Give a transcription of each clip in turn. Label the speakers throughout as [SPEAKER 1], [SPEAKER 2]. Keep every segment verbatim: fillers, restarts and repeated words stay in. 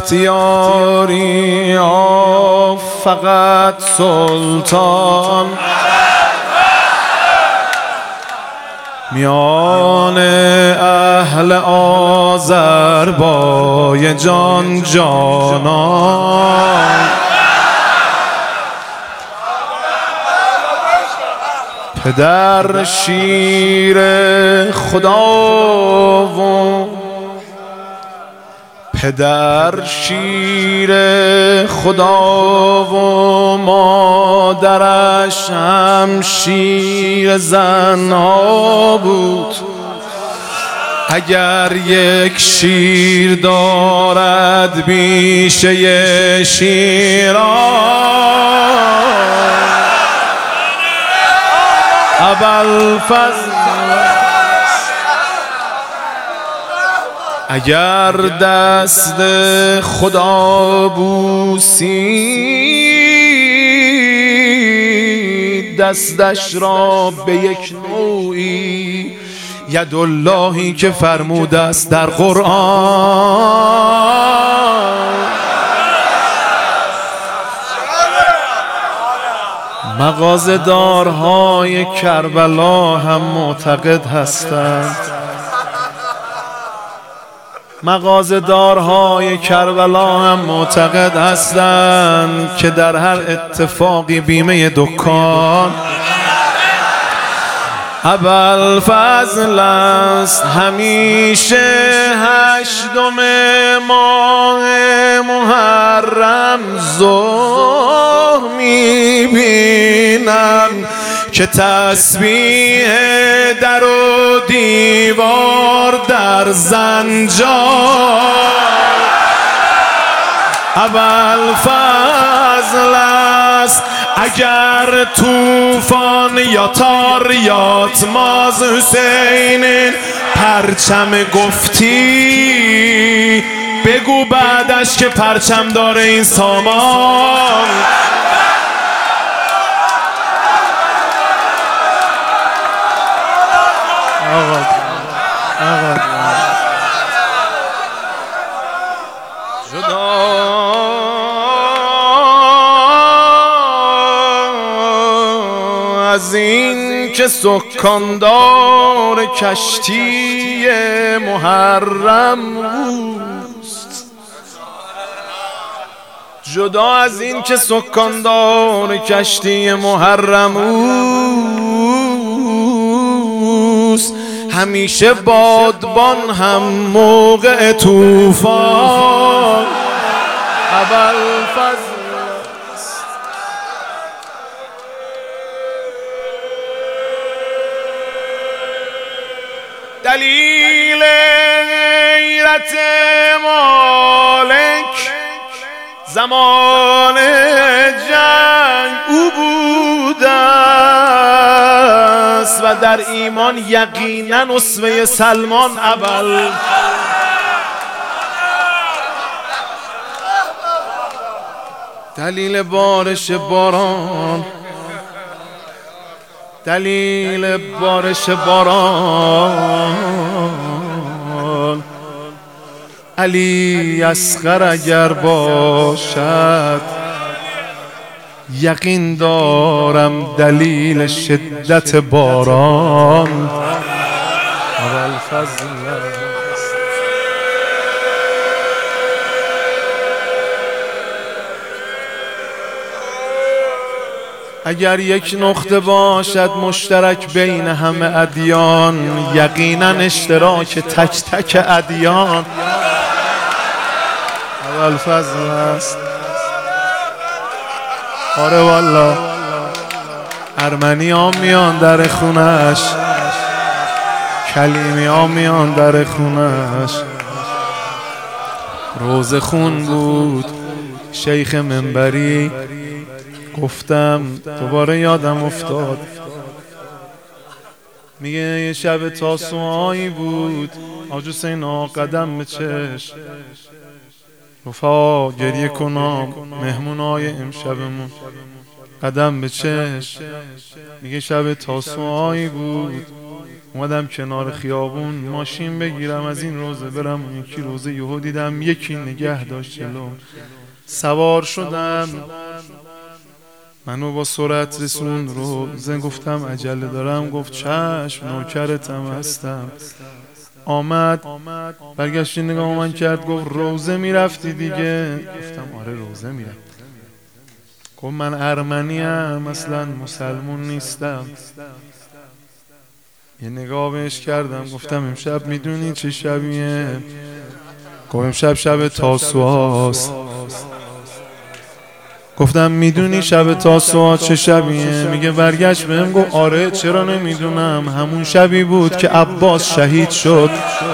[SPEAKER 1] اختیاری آف فقط سلطان میان اهل آذربایجان جانان پدر شیر خدا و پدر شیر خدا و مادرش هم شیر زنها بود. اگر یک شیر دارد بیشه شیران ابوالفضل اگر دست خدا بوسی دستش را به یک نوعی یداللهی که فرموده است در قرآن مغازه‌دارهای کربلا هم معتقد هستند مغازه‌دارهای کربلا هم معتقد هستند که در هر اتفاقی بیمه دکان ابوالفضل است. همیشه هشتم ماه محرم ظهر میبینم که تسبیح در و دیوار در زنجان ابوالفضل است. اگر طوفان یا تاریات ماز حسین پرچم گفتی بگو بعدش که پرچم داره این سامان آقا آقا جدا از این که سکاندار کشتی محرم اوست جدا از این که سکاندار کشتی محرم اوست همیشه بادبان هم موقع طوفان ابوالفضل دلیل غیرت مالک زمان جنگ او بوده است و در ایمان یقینا اسوه سلمان اول دلیل بارش باران دلیل بارش باران علی اصغر اگر باشد یقین دارم دلیل شدت باران ابوالفضل اگر یک نقطه باشد مشترک بین همه ادیان یقینا اشتراک تک تک ادیان ابوالفضل است. آره والا ارمنی ها میان در خونش کلیمی ها میان در خونش روز خون بود شیخ منبری گفتم دوباره یادم افتاد میگه یه شب تاسوعایی بود حاج حسین آقا قدم به چشم رفا گریه کنم مهمونای امشبمون قدم به چشم میگه شب تاسوعایی بود اومدم کنار خیابون ماشین بگیرم از این روزه برم اون یکی روزه، یهو دیدم یکی نگه داشت جلو. سوار شدم، منو با سرعت رسون روزه. گفتم عجله دارم. گفت چشم نوکرتم هستم. آمد برگشت نگاه من کرد، گفت روزه میرفتی دیگه؟ گفتم آره روزه میرم. گفت من ارمنی ام، اصلا مسلمون نیستم. یه نگاه بهش کردم، گفتم امشب میدونی چه شبیه؟ گفت امشب شب تاسوعاست. گفتم میدونی شب تاسوعا چه شبیه؟ میگه برگشت بهم گفت آره چرا نمیدونم، همون شبی بود که عباس شهید شد.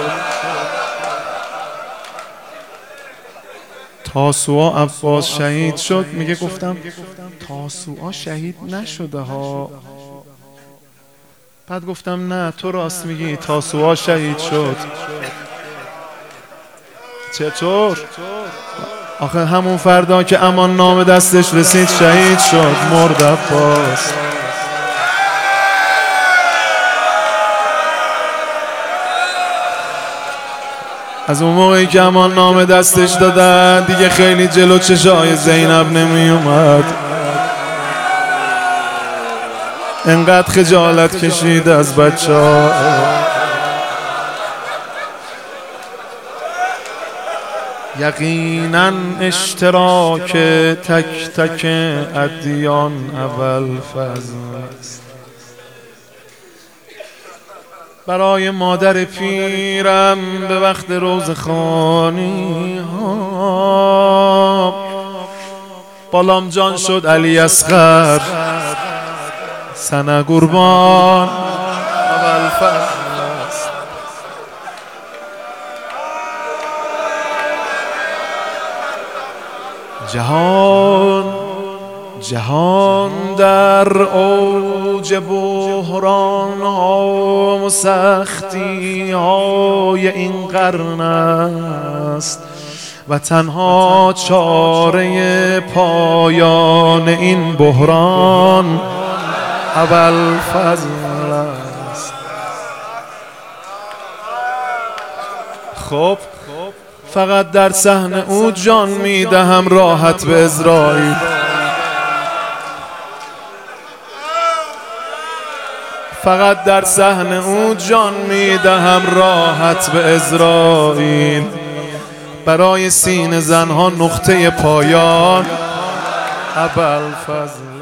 [SPEAKER 1] تاسوعا عباس شهید شد. میگه گفتم تاسوعا شهید نشده ها. بعد گفتم نه تو راست میگی، تاسوعا شهید شد. چطور؟ آخه همون فردا که امان نام دستش رسید شهید شد، مرد عباس. از اون موقعی که امان نام دستش دادن دیگه خیلی جلو چشای زینب نمی اومد. انقدر خجالت کشید از بچه ها. یقینا اشتراک تک تک ادیان اول فضل است. برای مادر پیرم به وقت روزخوانی ها بالام جان شد علی اصغر سنه قربان اول فضل است. جهان جهان در اوج بحران ها و سختی های این قرن است و تنها چاره پایان این بحران اول فضل است. خب فقط در صحن او جان میدهم راحت به اسرائیل. فقط در صحن او جان میدهم راحت به اسرائیل. برای سینه زنها نقطه پایان ابوالفضل.